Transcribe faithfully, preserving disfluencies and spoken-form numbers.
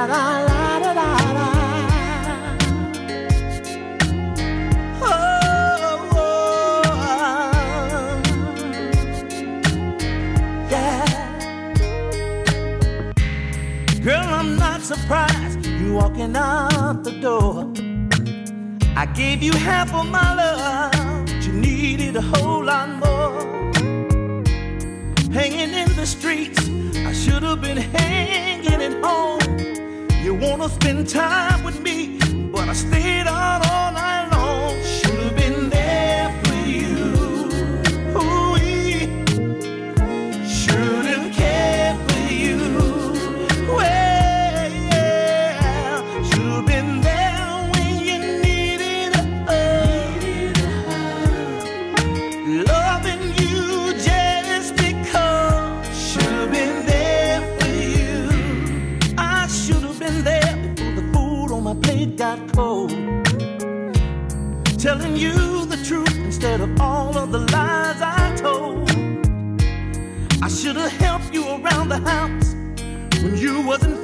Surprised you walking out the door. I gave you half of my love, but you needed a whole lot more. Hanging in the streets, I should have been hanging at home. You wanna spend time with me, but I stayed out all night long. Should have been there for you. Ooh-wee. Should have cared for you. Well, got cold, telling you the truth instead of all of the lies I told. I should have helped you around the house when you wasn't